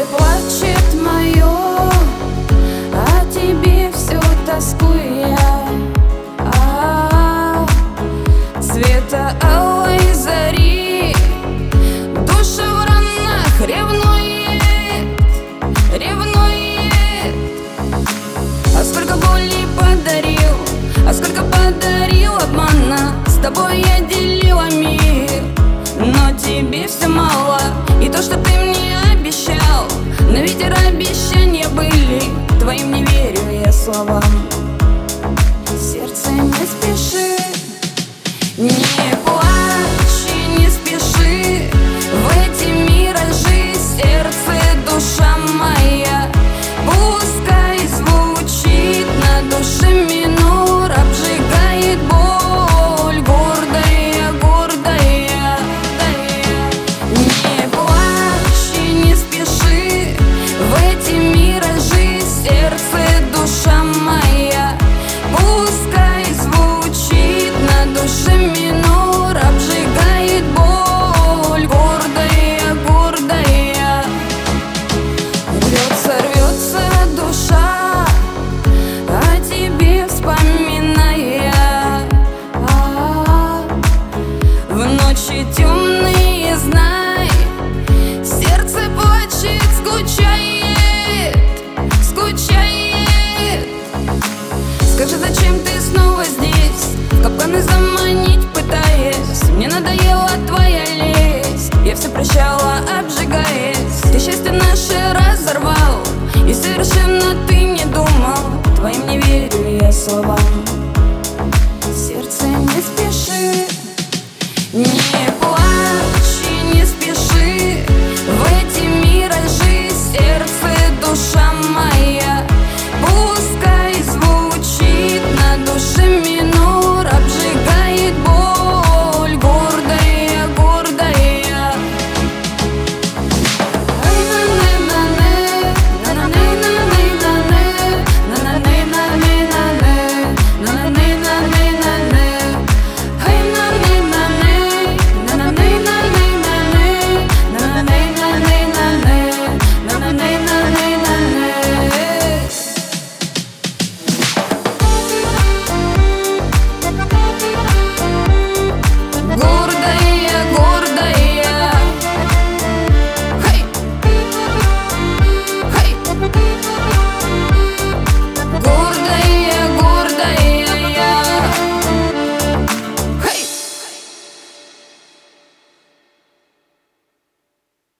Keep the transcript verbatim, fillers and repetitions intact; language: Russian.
Сердце плачет мое, о тебе все тоскую я. А-а-а. Цвета алой зари, душа в ранах ревнует, ревнует. А сколько боли подарил, а сколько подарил обмана. С тобой я делила мир, но тебе все мало. И то, что ты мне обещал, но ветер обещания были, твоим не верю я словам. Сердце не спеши, не плачь и не спеши в эти миражи. Сердце, душа моя, пускай звучит на душе минор, обжигает боль, гордая, гордая. Не плачь и не спеши в эти миражи. Сердце, душа моя, пускай звучит на душе минор, обжигает боль, гордая, гордая. Рвется, рвется душа, о тебе вспоминая. А-а-а. В ночи темные, знай, сердце плачет, скучает, скучает. Скажи, зачем ты снова здесь, в капканы заманить пытаясь? Мне надоела твоя лесть, я все прощала, обжигаясь. Ты счастье наше разорвал, и совершенно ты не думал, твоим не верю я словам.